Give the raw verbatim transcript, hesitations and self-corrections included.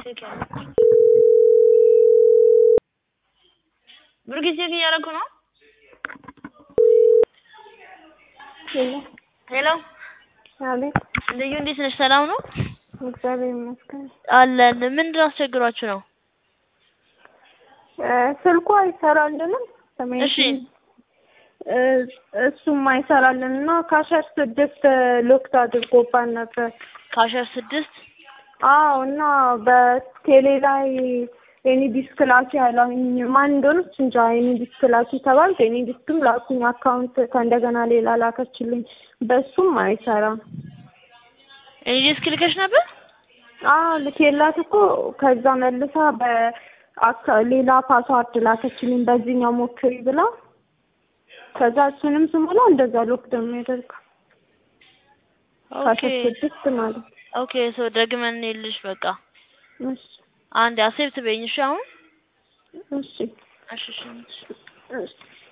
ቼክ ያደርኩ ብሩክ ቼክ እያደረኩ ነው። ሄሎ ሄሎ አቤት። ልዩ እንዴት ነሽ? ሰላም ነው? እግዚአብሔር ይመስገን አለን። ምንድን አስቸግሯችሁ ነው? ስልኩ አይሰራልንም። እሺ እሱም አይሰራልንና ካሸር ስድስት ሎክት አድርጎባን ነበር። ካሸር ስድስት አዎ። እና በቴሌ ላይ ኤኒ ዲስክ ላኪ ያለኝ ማን እንደሆነች እንጃ። ኤኒ ዲስክ ላኪ ተባልኩ። ኤኒ ዲስክም ላኩኝ። አካውንት ከእንደገና ሌላ ላከችልኝ። በሱም አይሰራም። ኤኒ ዲስክ ልከሽ ነበር? አዎ ልኬላት እኮ ከዛ መልሳ በአካ ሌላ ፓስዋርድ ላከችልኝ በዚህኛው ሞክሪ ብላ። ከዛ እሱንም ስሞላ እንደዛ ሎክ ደግሞ ያደርጋል። ኦኬ ስድስት ማለት ኦኬ። ሶ ደግመን እንልሽ በቃ። እሺ አንድ አክሴፕት በይኝ። እሺ አሁን እሺ እሺ እሺ እሺ